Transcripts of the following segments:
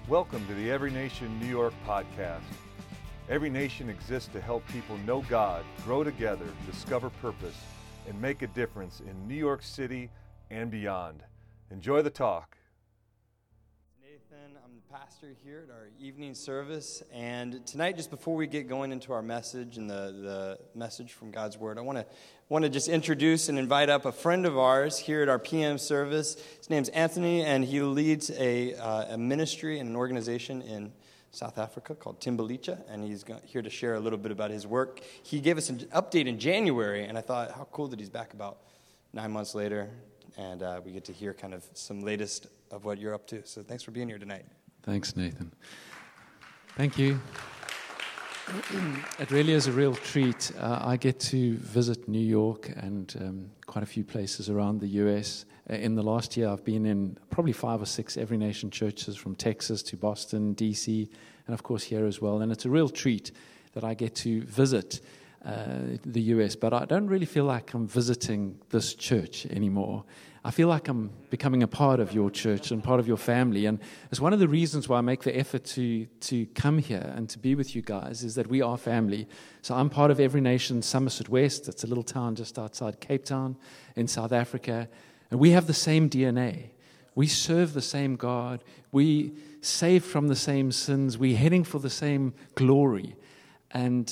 Welcome to the Every Nation New York podcast. Every Nation exists to help people know God, grow together, discover purpose, and make a difference in New York City and beyond. Enjoy the talk. Nathan, I'm the pastor here at our evening service, and tonight, just before we get going into our message and the message from God's Word, I want to just introduce and invite up a friend of ours here at our PM service. His name's Anthony, and he leads a ministry and an organization in South Africa called Timbalicha, and he's here to share a little bit about his work. He gave us an update in January, and I thought, how cool that he's back about 9 months later, and we get to hear kind of some latest of what you're up to. So thanks for being here tonight. Thanks, Nathan. Thank you. It really is a real treat. I get to visit New York and quite a few places around the U.S. In the last year, I've been in probably 5 or 6 Every Nation churches from Texas to Boston, D.C., and of course here as well. And it's a real treat that I get to visit the U.S., but I don't really feel like I'm visiting this church anymore. I feel like I'm becoming a part of your church and part of your family, and it's one of the reasons why I make the effort to come here and to be with you guys, is that we are family. So I'm part of Every Nation Somerset West. It's a little town just outside Cape Town in South Africa, and we have the same DNA. We serve the same God. We save from the same sins. We're heading for the same glory. And,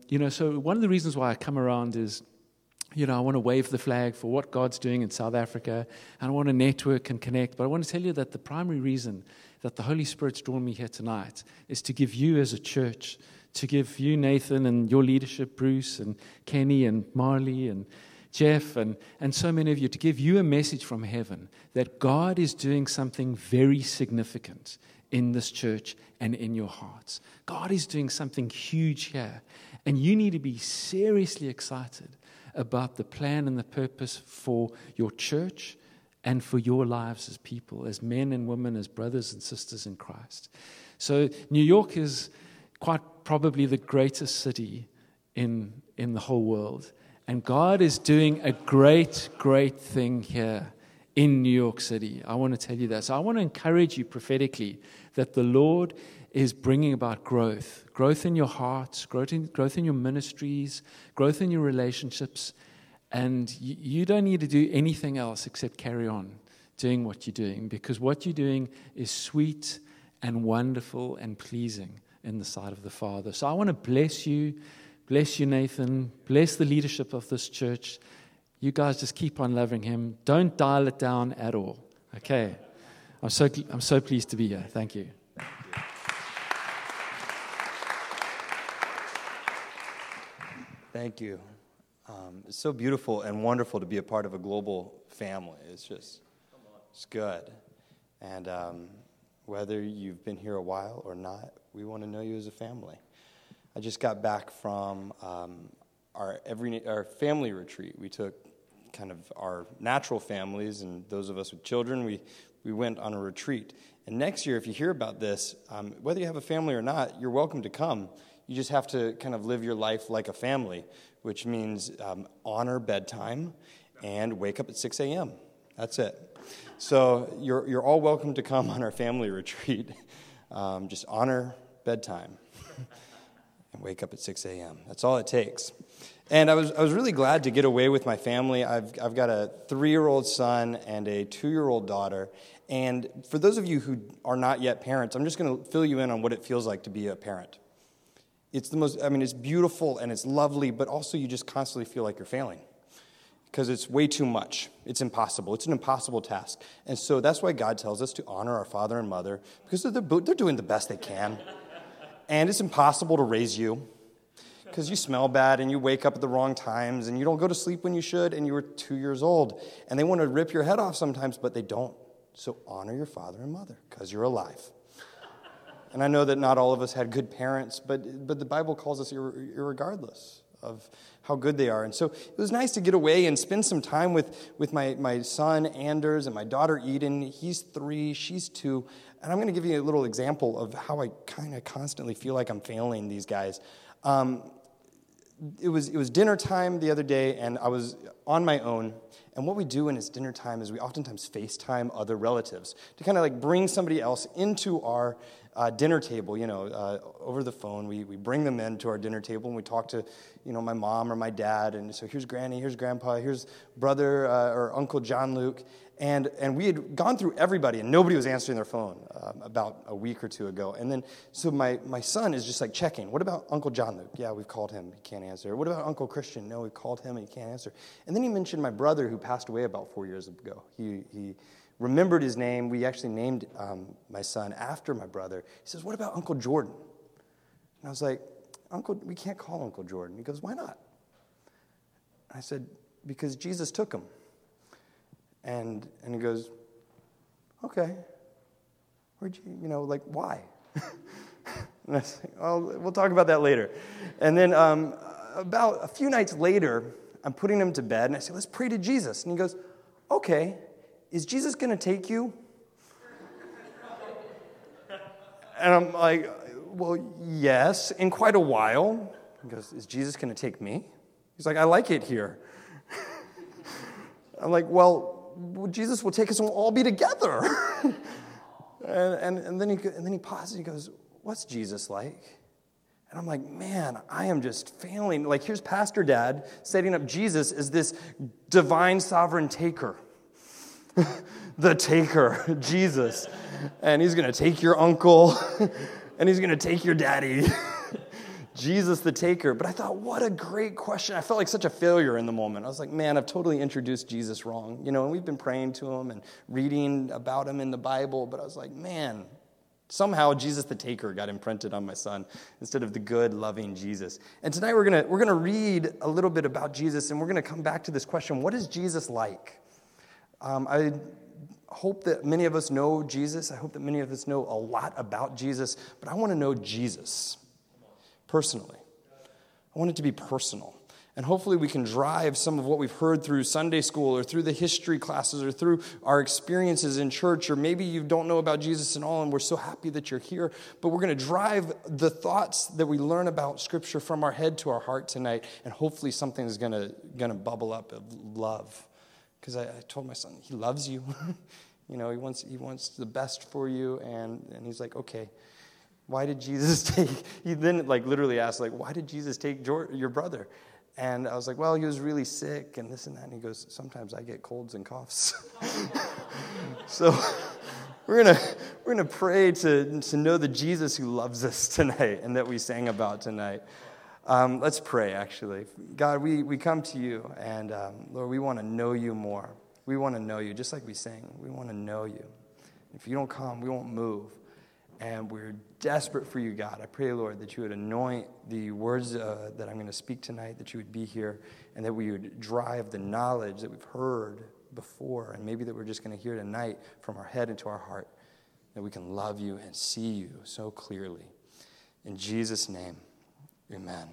so one of the reasons why I come around is, I want to wave the flag for what God's doing in South Africa, and I want to network and connect. But I want to tell you that the primary reason that the Holy Spirit's drawn me here tonight is to give you as a church, to give you, Nathan, and your leadership, Bruce and Kenny and Marley and Jeff and so many of you, to give you a message from heaven that God is doing something very significant in this church and in your hearts. God is doing something huge here, and you need to be seriously excited about the plan and the purpose for your church and for your lives as people, as men and women, as brothers and sisters in Christ. So New York is quite probably the greatest city in the whole world, and God is doing a great, great thing here in New York City. I want to tell you that. So I want to encourage you prophetically that the Lord is bringing about growth in your hearts, growth in your ministries, growth in your relationships, and you don't need to do anything else except carry on doing what you're doing, because what you're doing is sweet and wonderful and pleasing in the sight of the Father. So I want to bless you, Nathan, bless the leadership of this church. You guys just keep on loving him. Don't dial it down at all. Okay. I'm so pleased to be here. Thank you. Thank you. It's so beautiful and wonderful to be a part of a global family. It's good. And whether you've been here a while or not, we want to know you as a family. I just got back from our family retreat. We took kind of our natural families and those of us with children, we went on a retreat. And next year, if you hear about this, whether you have a family or not, you're welcome to come. You just have to kind of live your life like a family, which means honor bedtime and wake up at 6 a.m. That's it. So you're all welcome to come on our family retreat. Just honor bedtime and wake up at 6 a.m. That's all it takes. And I was really glad to get away with my family. I've got a 3-year-old son and a 2-year-old daughter. And for those of you who are not yet parents, I'm just going to fill you in on what it feels like to be a parent. It's it's beautiful and it's lovely, but also you just constantly feel like you're failing because it's way too much. It's impossible. It's an impossible task. And so that's why God tells us to honor our father and mother, because they're doing the best they can. And it's impossible to raise you because you smell bad and you wake up at the wrong times and you don't go to sleep when you should, and you were 2 years old. And they want to rip your head off sometimes, but they don't. So honor your father and mother because you're alive. And I know that not all of us had good parents, but the Bible calls us irregardless of how good they are. And so it was nice to get away and spend some time with my son, Anders, and my daughter, Eden. He's 3, she's 2. And I'm going to give you a little example of how I kind of constantly feel like I'm failing these guys. it was dinner time the other day, and I was on my own. And what we do when it's dinner time is we oftentimes FaceTime other relatives to kind of like bring somebody else into our dinner table, over the phone. We bring them into our dinner table, and we talk to, my mom or my dad. And so here's Granny, here's Grandpa, here's brother or Uncle John Luke. And we had gone through everybody, and nobody was answering their phone about a week or two ago. And then, so my son is just like checking. What about Uncle John Luke? Yeah, we've called him. He can't answer. What about Uncle Christian? No, we've called him, and he can't answer. And then he mentioned my brother who passed away about 4 years ago. He remembered his name. We actually named my son after my brother. He says, what about Uncle Jordan? And I was like, we can't call Uncle Jordan. He goes, why not? I said, because Jesus took him. And he goes, okay. Where'd you, why? And I was like, we'll talk about that later. And then about a few nights later, I'm putting him to bed, and I say, let's pray to Jesus. And he goes, okay, is Jesus going to take you? And I'm like, well, yes, in quite a while. He goes, is Jesus going to take me? He's like, I like it here. I'm like, well, Jesus will take us and we'll all be together. and then he pauses and he goes, what's Jesus like? And I'm like, man, I am just failing. Like, here's Pastor Dad setting up Jesus as this divine sovereign taker. The taker, Jesus. And he's going to take your uncle, and he's going to take your daddy. Jesus the taker. But I thought, what a great question. I felt like such a failure in the moment. I was like, man, I've totally introduced Jesus wrong. And we've been praying to him and reading about him in the Bible, but I was like, man, somehow Jesus the taker got imprinted on my son instead of the good, loving Jesus. And tonight we're gonna read a little bit about Jesus, and we're gonna come back to this question, what is Jesus like? I hope that many of us know Jesus. I hope that many of us know a lot about Jesus, but I want to know Jesus personally. I want it to be personal. And hopefully we can drive some of what we've heard through Sunday school or through the history classes or through our experiences in church, or maybe you don't know about Jesus at all and we're so happy that you're here, but we're going to drive the thoughts that we learn about Scripture from our head to our heart tonight, and hopefully something is going to bubble up of love. Because I told my son, he loves you. He wants the best for you, and he's like, okay. Why did Jesus take, he then literally asked, why did Jesus take your brother? And I was like, well, he was really sick and this and that. And he goes, sometimes I get colds and coughs. So we're gonna pray to know the Jesus who loves us tonight and that we sang about tonight. Let's pray, actually. God, we come to you, and Lord, we want to know you more. We want to know you, just like we sang. We want to know you. If you don't come, we won't move. And we're desperate for you, God. I pray, Lord, that you would anoint the words that I'm going to speak tonight, that you would be here, and that we would drive the knowledge that we've heard before, and maybe that we're just going to hear tonight from our head into our heart, that we can love you and see you so clearly. In Jesus' name, amen.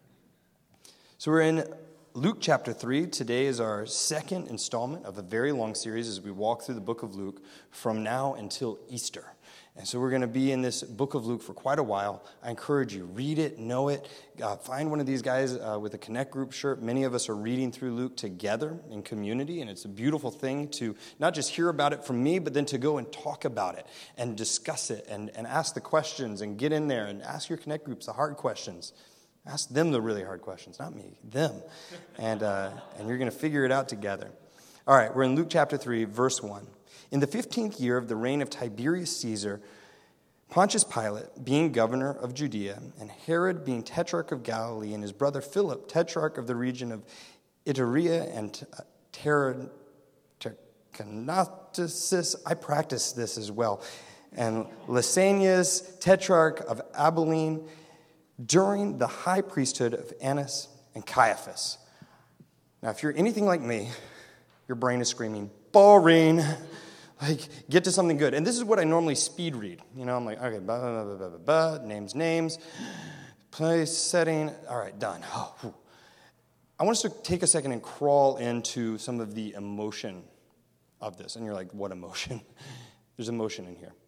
So we're in Luke chapter 3. Today is our second installment of a very long series as we walk through the book of Luke from now until Easter. And so we're going to be in this book of Luke for quite a while. I encourage you, read it, know it. Find one of these guys with a Connect Group shirt. Many of us are reading through Luke together in community, and it's a beautiful thing to not just hear about it from me, but then to go and talk about it and discuss it and ask the questions and get in there and ask your Connect Groups the hard questions. Ask them the really hard questions, not me, them. And you're going to figure it out together. All right, we're in Luke chapter 3, verse 1. In the 15th year of the reign of Tiberius Caesar, Pontius Pilate being governor of Judea, and Herod being tetrarch of Galilee, and his brother Philip, tetrarch of the region of Iturea and Trachonitis, I practiced this as well, and Lysanias, tetrarch of Abilene, during the high priesthood of Annas and Caiaphas. Now, if you're anything like me, your brain is screaming, boring. Get to something good. And this is what I normally speed read. I'm like, okay, names, place, setting. All right, done. I want us to take a second and crawl into some of the emotion of this. And you're like, what emotion? There's emotion in here.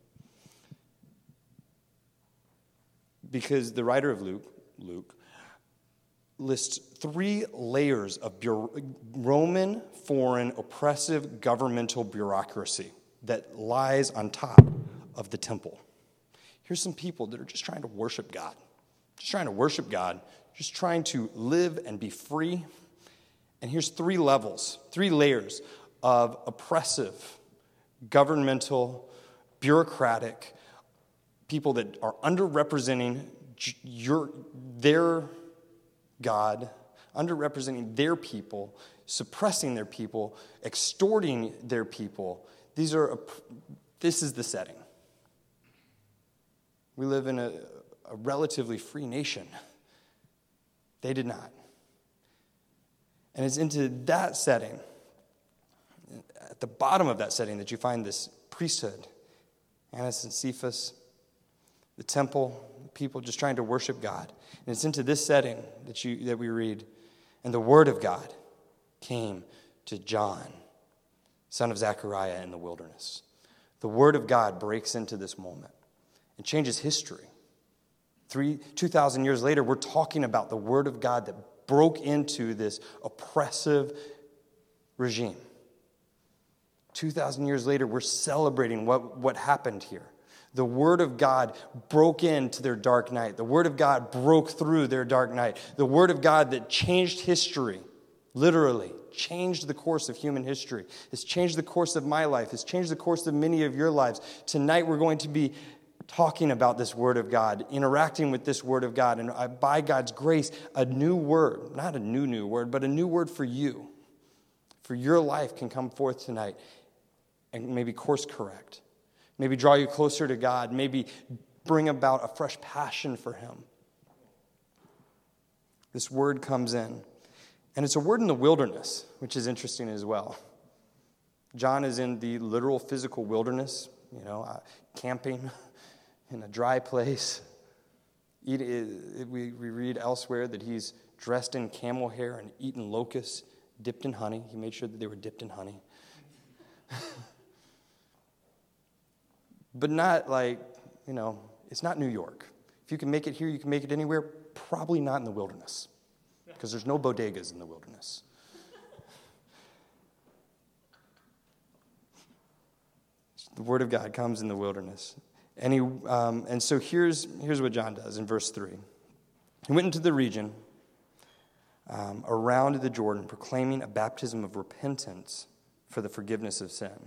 Because the writer of Luke, lists 3 layers of Roman, foreign, oppressive governmental bureaucracy that lies on top of the temple. Here's some people that are just trying to worship God. Just trying to worship God. Just trying to live and be free. And here's 3 levels, 3 layers of oppressive, governmental, bureaucratic people that are underrepresenting their God, underrepresenting their people, suppressing their people, extorting their people. This is the setting. We live in a relatively free nation. They did not. And it's into that setting, at the bottom of that setting, that you find this priesthood, Annas and Cephas, the temple, people just trying to worship God. And it's into this setting that we read, and the word of God came to John, son of Zechariah, in the wilderness. The word of God breaks into this moment and changes history. 2,000 years later, we're talking about the word of God that broke into this oppressive regime. 2,000 years later, we're celebrating what happened here. The word of God broke into their dark night. The word of God broke through their dark night. The word of God that changed history, literally changed the course of human history. It's changed the course of my life. It's changed the course of many of your lives. Tonight we're going to be talking about this word of God, interacting with this word of God, and by God's grace, a new word, not a new word, but a new word for you, for your life can come forth tonight and maybe course correct, maybe draw you closer to God, maybe bring about a fresh passion for Him. This word comes in, and it's a word in the wilderness, which is interesting as well. John is in the literal physical wilderness, camping in a dry place. We read elsewhere that he's dressed in camel hair and eaten locusts, dipped in honey. He made sure that they were dipped in honey. But not it's not New York. If you can make it here, you can make it anywhere. Probably not in the wilderness, because there's no bodegas in the wilderness. The word of God comes in the wilderness. And so here's what John does in verse 3. He went into the region around the Jordan, proclaiming a baptism of repentance for the forgiveness of sin.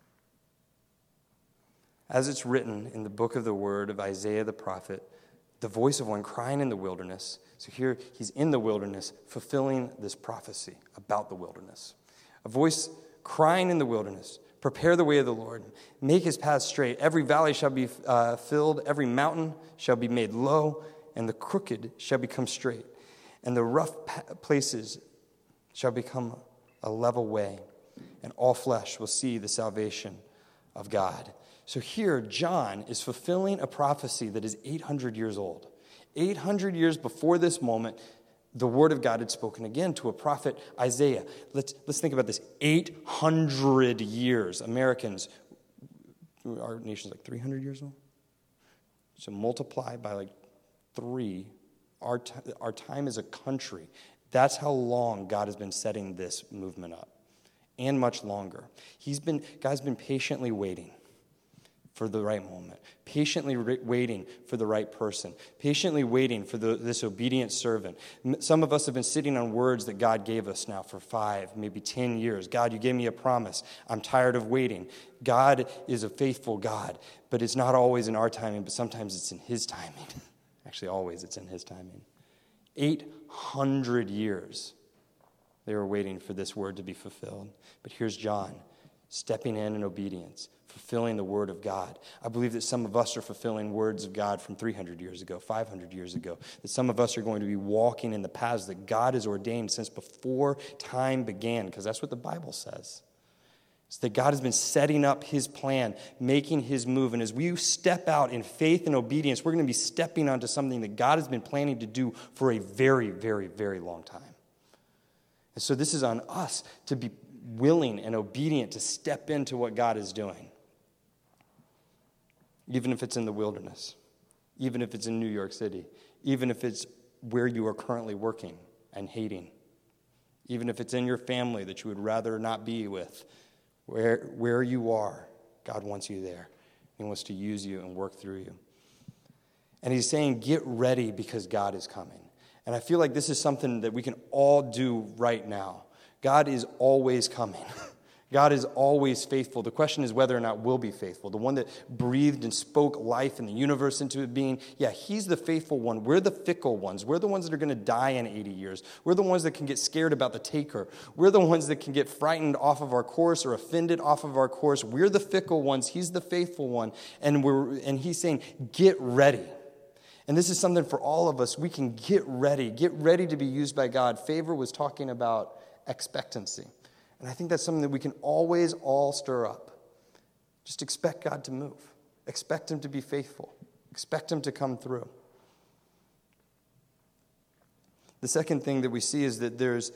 As it's written in the book of the word of Isaiah the prophet, the voice of one crying in the wilderness. So here he's in the wilderness, fulfilling this prophecy about the wilderness. A voice crying in the wilderness, prepare the way of the Lord, make his path straight. Every valley shall be filled, every mountain shall be made low, and the crooked shall become straight, and the rough places shall become a level way, and all flesh will see the salvation of God. So here, John is fulfilling a prophecy that is 800 years old. 800 years before this moment, the word of God had spoken again to a prophet, Isaiah. Let's think about this. 800 years. Americans, our nation's like 300 years old. So multiply by 3. Our time as a country. That's how long God has been setting this movement up. And much longer. God's been patiently waiting for the right moment, patiently waiting for the right person, patiently waiting for this obedient servant. Some of us have been sitting on words that God gave us now for 5, maybe 10 years. God, you gave me a promise. I'm tired of waiting. God is a faithful God, but it's not always in our timing, but sometimes it's in His timing. Actually, always it's in His timing. 800 years they were waiting for this word to be fulfilled. But here's John stepping in obedience, fulfilling the word of God. I believe that some of us are fulfilling words of God from 300 years ago, 500 years ago. That some of us are going to be walking in the paths that God has ordained since before time began, because that's what the Bible says. It's that God has been setting up His plan, making His move. And as we step out in faith and obedience, we're going to be stepping onto something that God has been planning to do for a very, very, very long time. And so this is on us to be willing and obedient to step into what God is doing. Even if it's in the wilderness, even if it's in New York City, even if it's where you are currently working and hating. Even if it's in your family that you would rather not be with, where you are, God wants you there. He wants to use you and work through you. And he's saying, get ready because God is coming. And I feel like this is something that we can all do right now. God is always coming. God is always faithful. The question is whether or not we'll be faithful. The one that breathed and spoke life and the universe into it being, yeah, he's the faithful one. We're the fickle ones. We're the ones that are going to die in 80 years. We're the ones that can get scared about the taker. We're the ones that can get frightened off of our course or offended off of our course. We're the fickle ones. He's the faithful one. And he's saying, get ready. And this is something for all of us. We can get ready to be used by God. Favor was talking about expectancy. And I think that's something that we can always all stir up. Just expect God to move. Expect him to be faithful. Expect him to come through. The second thing that we see is that there's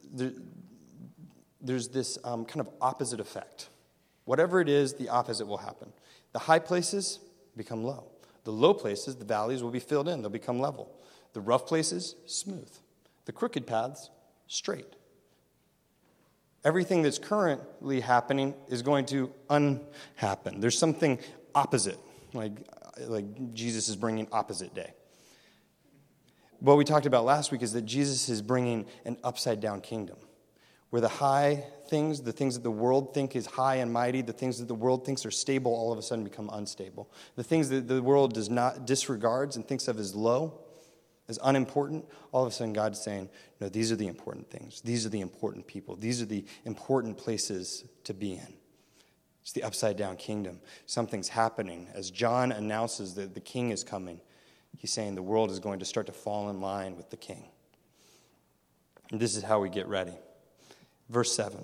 this kind of opposite effect. Whatever it is, the opposite will happen. The high places become low. The low places, the valleys, will be filled in. They'll become level. The rough places, smooth. The crooked paths, straight. Everything that's currently happening is going to unhappen. There's something opposite, like Jesus is bringing opposite day. What we talked about last week is that Jesus is bringing an upside-down kingdom, where the high things, the things that the world think is high and mighty, the things that the world thinks are stable, all of a sudden become unstable. The things that the world disregards and thinks of as low, as unimportant, all of a sudden God's saying, no, these are the important things. These are the important people. These are the important places to be in. It's the upside-down kingdom. Something's happening. As John announces that the king is coming, he's saying the world is going to start to fall in line with the king. And this is how we get ready. Verse 7.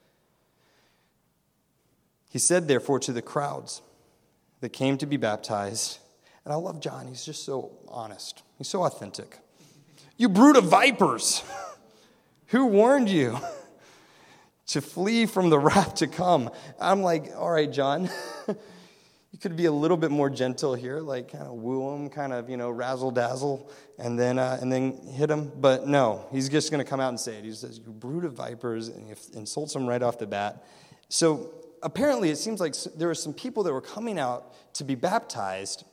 He said, therefore, to the crowds that came to be baptized, and I love John. He's just so honest. He's so authentic. You brood of vipers, who warned you to flee from the wrath to come? I'm like, all right, John, you could be a little bit more gentle here, like kind of woo him, kind of, razzle dazzle, and then hit him. But no, he's just going to come out and say it. He says, you brood of vipers, and he insults him right off the bat. So apparently, it seems like there were some people that were coming out to be baptized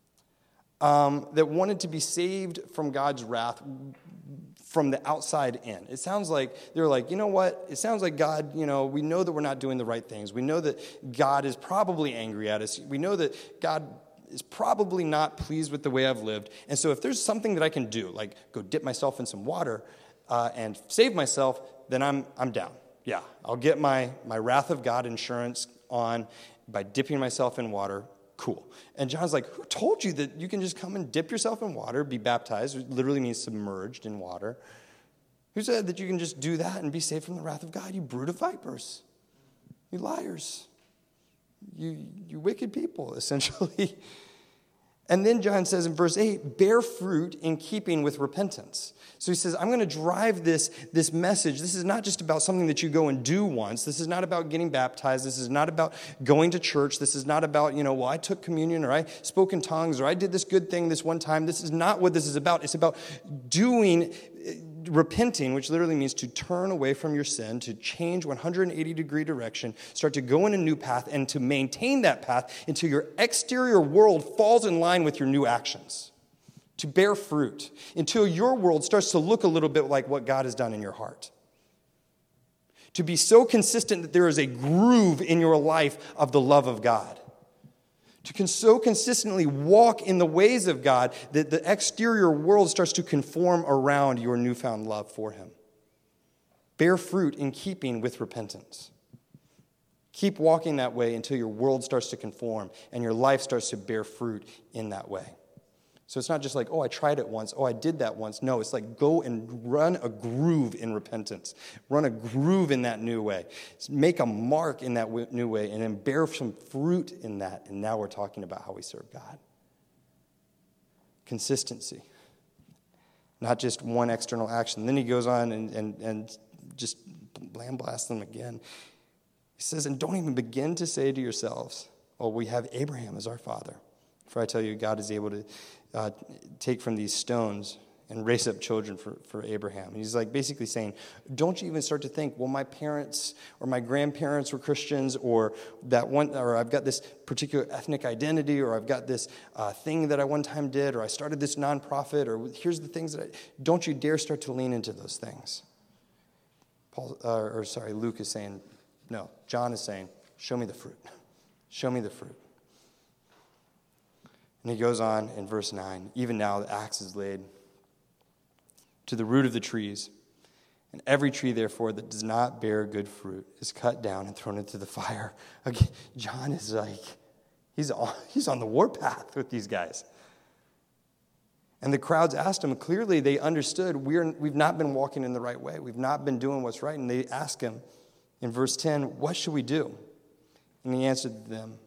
that wanted to be saved from God's wrath from the outside in. It sounds like they were like, you know what? It sounds like God, we know that we're not doing the right things. We know that God is probably angry at us. We know that God is probably not pleased with the way I've lived. And so if there's something that I can do, like go dip myself in some water and save myself, then I'm down. Yeah, I'll get my wrath of God insurance on by dipping myself in water. Cool. And John's like, who told you that you can just come and dip yourself in water, be baptized? It literally means submerged in water. Who said that you can just do that and be saved from the wrath of God? You brood of vipers. You liars. You wicked people, essentially. And then John says in verse 8, bear fruit in keeping with repentance. So he says, I'm going to drive this message. This is not just about something that you go and do once. This is not about getting baptized. This is not about going to church. This is not about, well, I took communion or I spoke in tongues or I did this good thing this one time. This is not what this is about. It's about repenting, which literally means to turn away from your sin, to change 180-degree direction, start to go in a new path, and to maintain that path until your exterior world falls in line with your new actions. To bear fruit, until your world starts to look a little bit like what God has done in your heart. To be so consistent that there is a groove in your life of the love of God. To so consistently walk in the ways of God that the exterior world starts to conform around your newfound love for him. Bear fruit in keeping with repentance. Keep walking that way until your world starts to conform and your life starts to bear fruit in that way. So it's not just like, oh, I tried it once. Oh, I did that once. No, it's like go and run a groove in repentance. Run a groove in that new way. Make a mark in that new way and then bear some fruit in that. And now we're talking about how we serve God. Consistency. Not just one external action. Then he goes on and just blasts them again. He says, and don't even begin to say to yourselves, well, we have Abraham as our father. For I tell you, God is able to take from these stones and raise up children for Abraham. And he's like basically saying, don't you even start to think, well, my parents or my grandparents were Christians, or I've got this particular ethnic identity, or I've got this thing that I one time did, or I started this nonprofit, or here's the things don't you dare start to lean into those things. Luke is saying, no, John is saying, show me the fruit. Show me the fruit. And he goes on in verse 9, even now the axe is laid to the root of the trees, and every tree, therefore, that does not bear good fruit is cut down and thrown into the fire. Again, John is like, he's on the warpath with these guys. And the crowds asked him, clearly they understood, we've not been walking in the right way. We've not been doing what's right. And they asked him in verse 10, what should we do? And he answered them,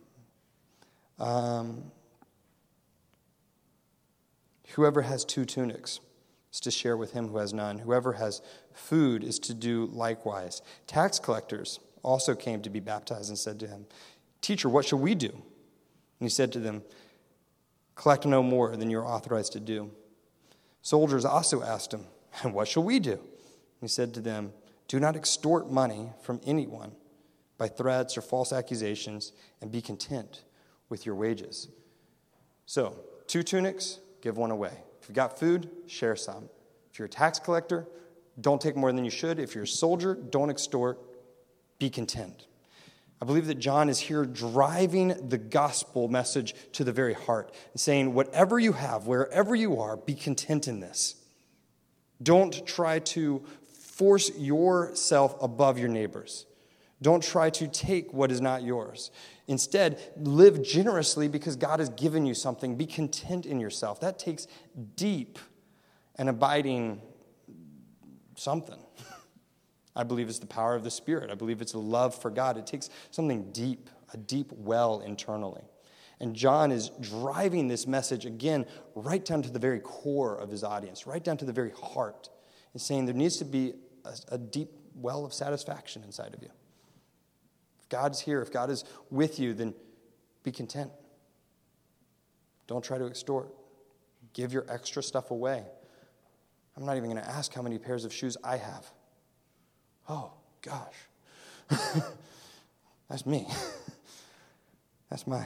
whoever has 2 tunics is to share with him who has none. Whoever has food is to do likewise. Tax collectors also came to be baptized and said to him, Teacher, what shall we do? And he said to them, collect no more than you are authorized to do. Soldiers also asked him, and what shall we do? And he said to them, do not extort money from anyone by threats or false accusations, and be content with your wages. So, 2 tunics, give one away. If you've got food, share some. If you're a tax collector, don't take more than you should. If you're a soldier, don't extort. Be content. I believe that John is here driving the gospel message to the very heart and saying, whatever you have, wherever you are, be content in this. Don't try to force yourself above your neighbors. Don't try to take what is not yours. Instead, live generously because God has given you something. Be content in yourself. That takes deep and abiding something. I believe it's the power of the Spirit. I believe it's a love for God. It takes something deep, a deep well internally. And John is driving this message, again, right down to the very core of his audience, right down to the very heart, and saying there needs to be a deep well of satisfaction inside of you. God's here, if God is with you, then be content. Don't try to extort. Give your extra stuff away. I'm not even going to ask how many pairs of shoes I have. Oh, gosh. That's me. That's my...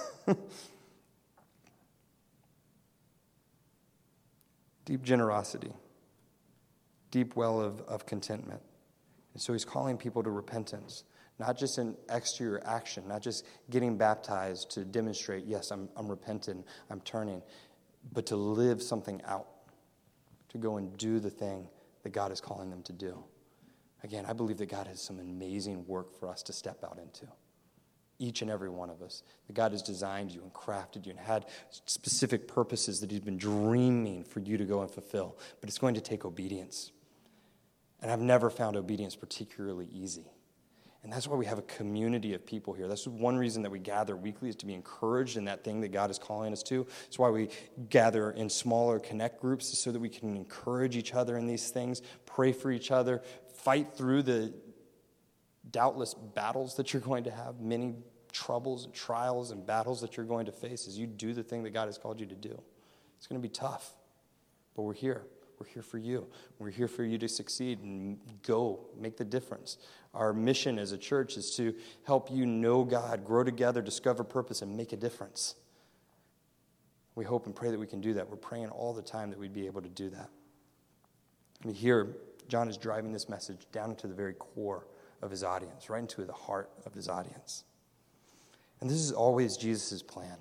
Deep generosity. Deep well of contentment. And so he's calling people to repentance. Not just an exterior action, not just getting baptized to demonstrate, yes, I'm repentant, I'm turning, but to live something out, to go and do the thing that God is calling them to do. Again, I believe that God has some amazing work for us to step out into, each and every one of us. That God has designed you and crafted you and had specific purposes that he's been dreaming for you to go and fulfill, but it's going to take obedience. And I've never found obedience particularly easy. And that's why we have a community of people here. That's one reason that we gather weekly, is to be encouraged in that thing that God is calling us to. That's why we gather in smaller connect groups, so that we can encourage each other in these things, pray for each other, fight through the doubtless battles that you're going to have, many troubles and trials and battles that you're going to face as you do the thing that God has called you to do. It's going to be tough, but we're here. We're here for you. We're here for you to succeed and go make the difference. Our mission as a church is to help you know God, grow together, discover purpose, and make a difference. We hope and pray that we can do that. We're praying all the time that we'd be able to do that. And here, John is driving this message down into the very core of his audience, right into the heart of his audience. And this is always Jesus' plan.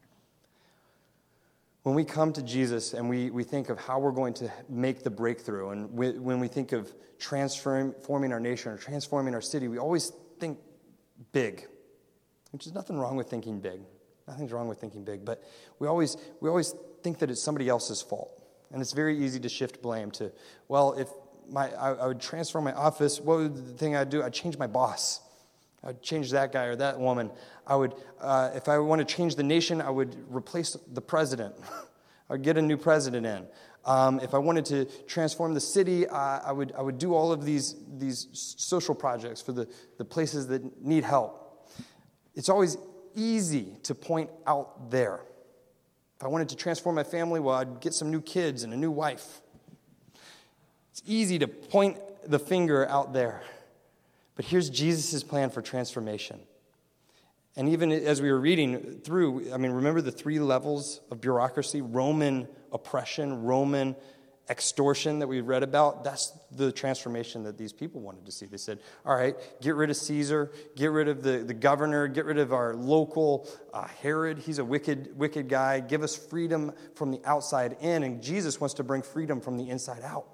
When we come to Jesus and we think of how we're going to make the breakthrough, and when we think of transforming our nation or transforming our city, we always think big, which is nothing wrong with thinking big. Nothing's wrong with thinking big, but we always think that it's somebody else's fault. And it's very easy to shift blame to, well, if I would transform my office, what would the thing I'd do? I'd change my boss. I'd change that guy or that woman. I would, if I want to change the nation, I would replace the president. I'd get a new president in. If I wanted to transform the city, I would do all of these social projects for the places that need help. It's always easy to point out there. If I wanted to transform my family, well, I'd get some new kids and a new wife. It's easy to point the finger out there. But here's Jesus' plan for transformation. And even as we were reading through, remember the 3 levels of bureaucracy? Roman oppression, Roman extortion that we read about. That's the transformation that these people wanted to see. They said, all right, get rid of Caesar, get rid of the governor, get rid of our local Herod. He's a wicked guy. Give us freedom from the outside in. And Jesus wants to bring freedom from the inside out.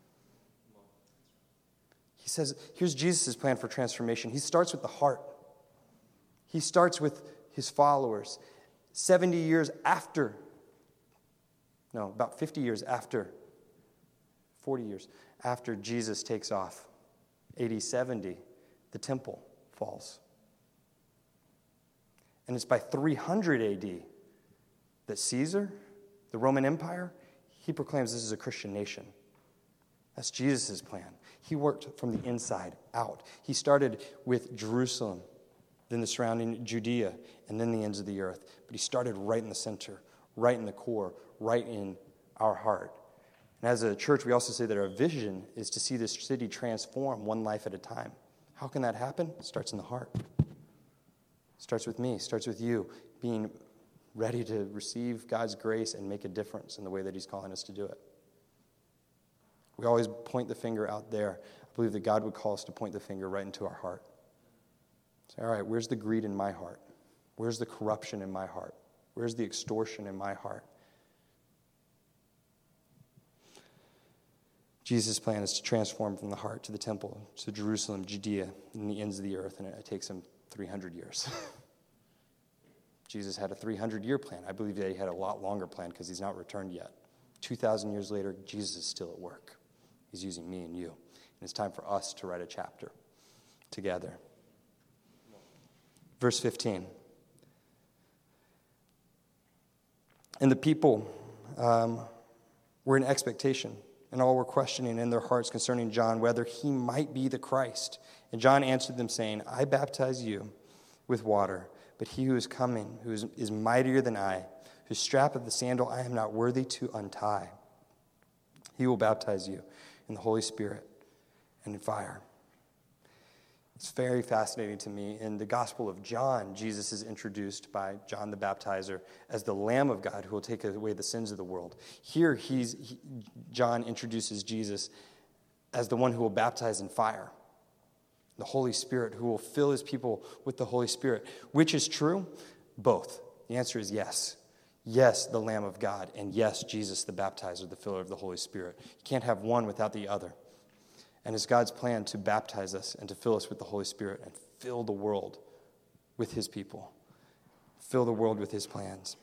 He says, here's Jesus' plan for transformation. He starts with the heart. He starts with his followers. 70 years after, no, about 50 years after, 40 years after Jesus takes off, AD 70, the temple falls. And it's by 300 AD that Caesar, the Roman Empire, he proclaims this is a Christian nation. That's Jesus' plan. He worked from the inside out. He started with Jerusalem, then the surrounding Judea, and then the ends of the earth. But he started right in the center, right in the core, right in our heart. And as a church, we also say that our vision is to see this city transform one life at a time. How can that happen? It starts in the heart. It starts with me, it starts with you, being ready to receive God's grace and make a difference in the way that he's calling us to do it. We always point the finger out there. I believe that God would call us to point the finger right into our heart. Say, all right, where's the greed in my heart? Where's the corruption in my heart? Where's the extortion in my heart? Jesus' plan is to transform from the heart to the temple, to Jerusalem, Judea, and the ends of the earth, and it takes him 300 years. Jesus had a 300-year plan. I believe that he had a lot longer plan because he's not returned yet. 2,000 years later, Jesus is still at work. He's using me and you. And it's time for us to write a chapter together. Verse 15. And the people were in expectation, and all were questioning in their hearts concerning John whether he might be the Christ. And John answered them, saying, I baptize you with water, but he who is coming, who is mightier than I, whose strap of the sandal I am not worthy to untie, he will baptize you in the Holy Spirit and in fire. It's very fascinating to me. In the Gospel of John, Jesus is introduced by John the Baptizer as the Lamb of God who will take away the sins of the world. Here, John introduces Jesus as the one who will baptize in fire, the Holy Spirit, who will fill his people with the Holy Spirit. Which is true? Both. The answer is yes. Yes, the Lamb of God, and yes, Jesus the Baptizer, the filler of the Holy Spirit. You can't have one without the other. And it's God's plan to baptize us and to fill us with the Holy Spirit and fill the world with his people. Fill the world with his plans.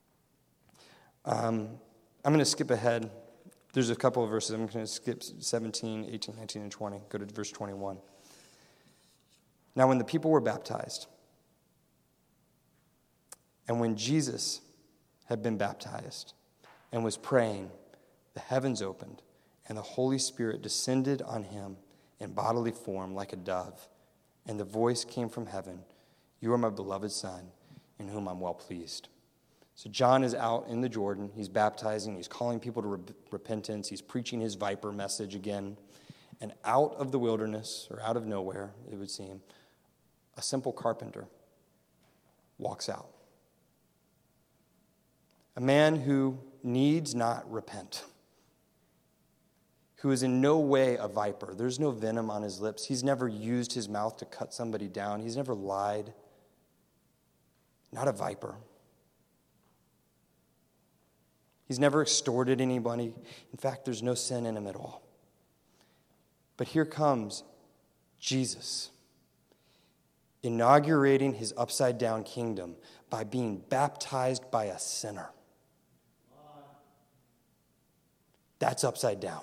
I'm going to skip ahead. There's a couple of verses. I'm going to skip 17, 18, 19, and 20. Go to verse 21. Now, when the people were baptized, and when Jesus had been baptized and was praying, the heavens opened, and the Holy Spirit descended on him in bodily form like a dove. And the voice came from heaven, you are my beloved Son, in whom I'm well pleased. So John is out in the Jordan. He's baptizing. He's calling people to repentance. He's preaching his viper message again. And out of the wilderness, or out of nowhere, it would seem, a simple carpenter walks out. A man who needs not repent, who is in no way a viper. There's no venom on his lips. He's never used his mouth to cut somebody down. He's never lied. Not a viper. He's never extorted anybody. In fact, there's no sin in him at all. But here comes Jesus, inaugurating his upside-down kingdom by being baptized by a sinner. That's upside down.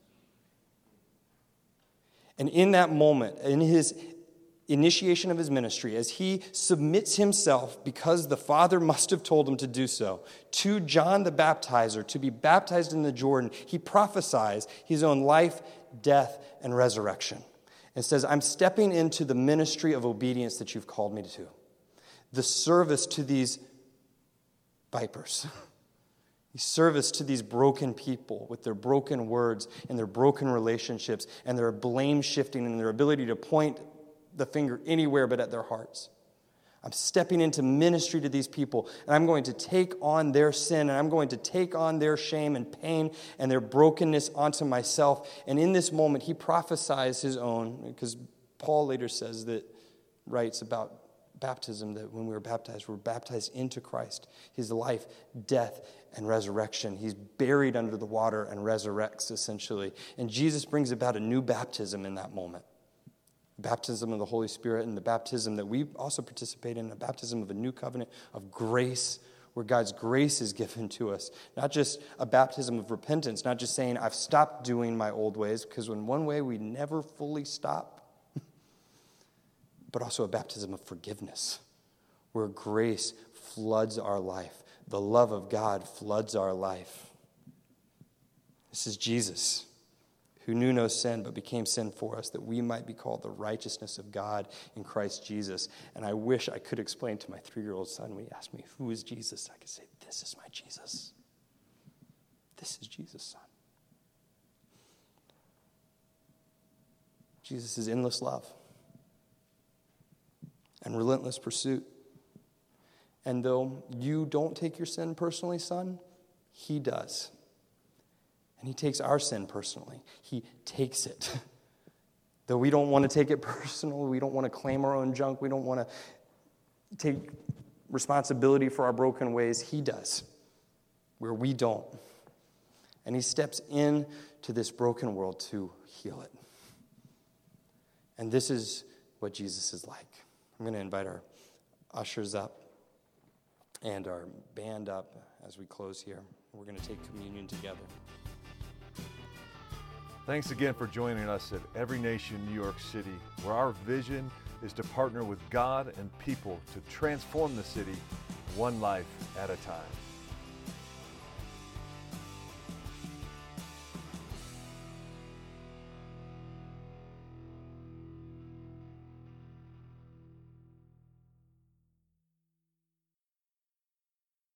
And in that moment, in his initiation of his ministry, as he submits himself, because the Father must have told him to do so, to John the Baptizer, to be baptized in the Jordan, he prophesies his own life, death, and resurrection. And says, I'm stepping into the ministry of obedience that you've called me to. The service to these vipers. Service to these broken people with their broken words and their broken relationships and their blame shifting and their ability to point the finger anywhere but at their hearts. I'm stepping into ministry to these people, and I'm going to take on their sin, and I'm going to take on their shame and pain and their brokenness onto myself. And in this moment, he prophesies his own, because Paul later says that, writes about baptism, that when we were baptized into Christ, his life, death, and resurrection. He's buried under the water and resurrects, essentially. And Jesus brings about a new baptism in that moment. Baptism of the Holy Spirit, and the baptism that we also participate in, a baptism of a new covenant of grace, where God's grace is given to us. Not just a baptism of repentance, not just saying, I've stopped doing my old ways, because in one way we never fully stop, but also a baptism of forgiveness, where grace floods our life. The love of God floods our life. This is Jesus, who knew no sin but became sin for us, that we might be called the righteousness of God in Christ Jesus. And I wish I could explain to my 3-year-old son when he asked me, who is Jesus? I could say, this is my Jesus. This is Jesus' son. Jesus' endless love and relentless pursuit. And though you don't take your sin personally, son, he does. And he takes our sin personally. He takes it. Though we don't want to take it personal, we don't want to claim our own junk, we don't want to take responsibility for our broken ways, he does, where we don't. And he steps into this broken world to heal it. And this is what Jesus is like. I'm going to invite our ushers up and our band up as we close here. We're going to take communion together. Thanks again for joining us at Every Nation New York City, where our vision is to partner with God and people to transform the city one life at a time.